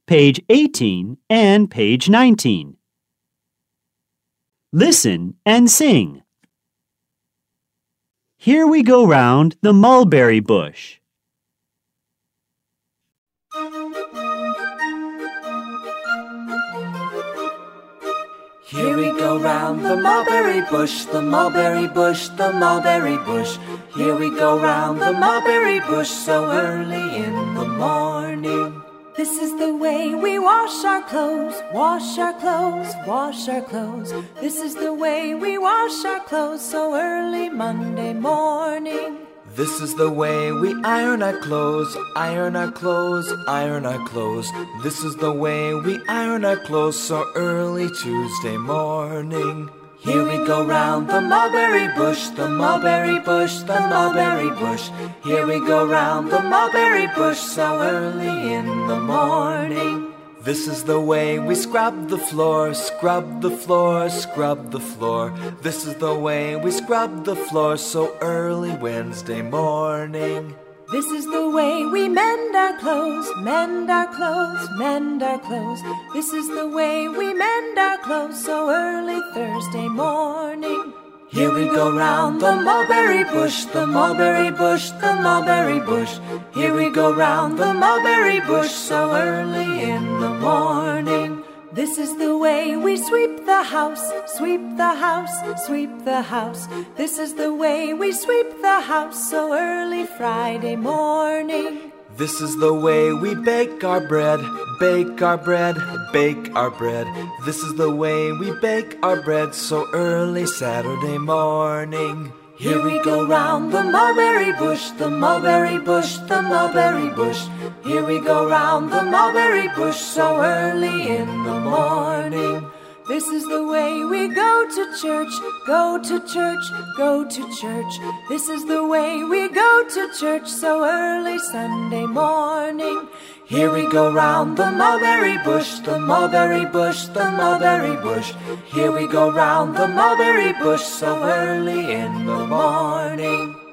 page 18 and page 19. Listen and sing. Here we go round the mulberry bush. Here we go round the mulberry bush, the mulberry bush, the mulberry bush. Here we go round the mulberry bush so early in the morning. This is the way we wash our clothes, wash our clothes, wash our clothes. This is the way we wash our clothes so early Monday morning. This is the way we iron our clothes, iron our clothes, iron our clothes. This is the way we iron our clothes so early Tuesday morning. Here we go round the mulberry bush, the mulberry bush, the mulberry bush. Here we go round the mulberry bush so early in the morning. This is the way we scrub the floor, scrub the floor, scrub the floor. This is the way we scrub the floor so early Wednesday morning. This is the way we mend our clothes, mend our clothes, mend our clothes. This is the way we mend our clothes so early Thursday morning. Here we go round the mulberry bush, the mulberry bush, the mulberry bush. Here we go round the mulberry bush so early in the morning. This is the way we sweep the house, sweep the house, sweep the house. This is the way we sweep the house so early Friday morning. This is the way we bake our bread, bake our bread, bake our bread. This is the way we bake our bread so early Saturday morning. Here we go round the mulberry bush, the mulberry bush, the mulberry bush. Here we go round the mulberry bush so early in the morning. This is the way we go to church, go to church, go to church. This is the way we go to church so early Sunday morning. Here we go round the mulberry bush, the mulberry bush, the mulberry bush. Here we go round the mulberry bush so early in the morning.